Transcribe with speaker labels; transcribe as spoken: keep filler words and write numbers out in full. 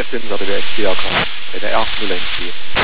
Speaker 1: F M 十六點一 C L 卡，你哋 L 零零四。